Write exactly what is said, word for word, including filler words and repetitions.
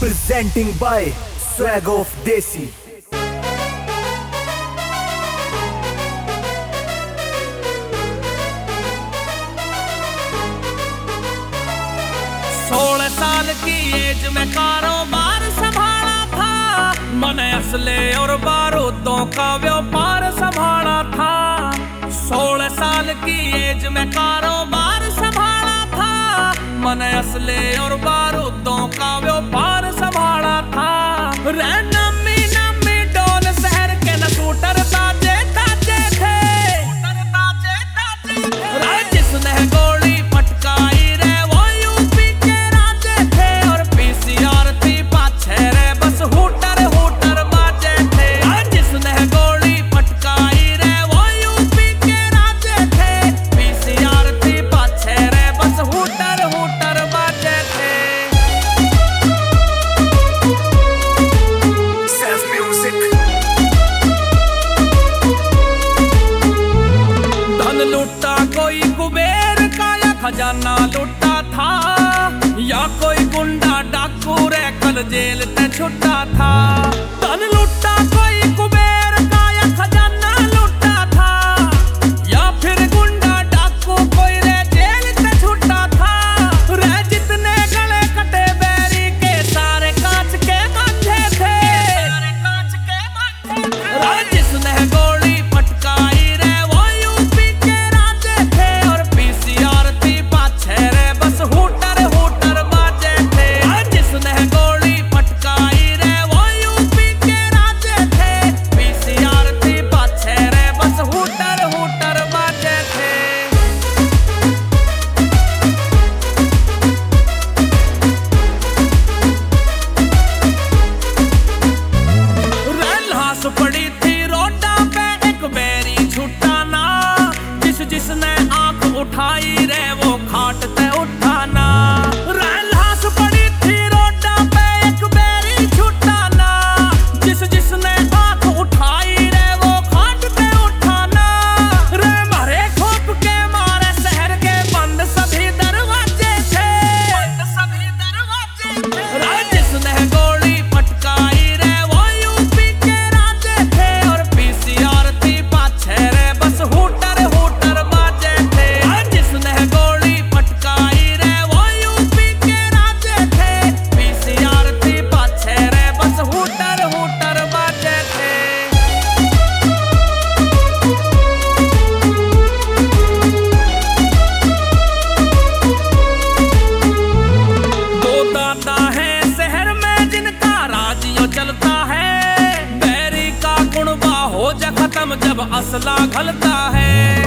presenting by Swag of Desi। सोलह साल की एज में कारोबार संभाला था, मैंने असले और बारूदों का व्यापार संभाला था। सोलह साल की एज में कारोबार संभाला था, मैंने असले और बारूदों का व्यापार संभाला था। रे नमी नमी डोल शहर के न शूटर ताजे ताजे थे, रे जिसने गोली पटकाई रे वो यूपी के राजे थे, और पीसीआर थी पाछे रे बस हुटर हुटर बाजे थे। जिसने गोली पटकाई रे वो यूपी के राजे थे, पीसीआर थी पाछे रे बस हुटर हुटर बाजे थे। धन लूटा कोई कुबेर का या खजाना लूटा था, या कोई गुंडा डाकू रे कल जेल ते छुट्टा था। धन लूटा कोई कुबेर का या खजाना लूटा था, या फिर गुंडा डाकू कोई रे जेल ते छुट्टा था। रे जितने गले कटे बैरी के सारे कांच के मांझे थे, कांच के मांझे थे। जिसने गोली पटकाई रे वो यूपी के राजे थे, और पीसीआर थी पाछे रे बस हुटर हुटर बाजे थे। जिसने गोली पटकाई रे वो यूपी के राजे थे, पीसीआर थी पाछे रे बस हुटर हुटर बाजे थे। लाश पड़ी थी रोडा पे एक बेरी छुटाना, जिस जिसने आंख उठाई रे वो खाट ते उठाना। लाश पड़ी थी रोडा पे एक बेरी छुटाना, जिस जिसने आंख उठाई रे वो खाट ते उठाना। रे मारे खोप के मारे शहर के बंद सभी दरवाजे थे, बंद सभी दरवाजे थे। जिसने गोली पटकाई रे वो यूपी के राजे थे, और पीसीआर थी पाछे रे बस हुटर हुटर बाजे थे। जिसने गोली पटकाई रे वो यूपी के राजे थे, पीसीआर थी पाछे रे बस हुटर हुटर बाजे थे। दो दादा है शहर में जिनका राज यो चलता है, बैरी का कुणबा हो जा खत्म जब असला घलता है।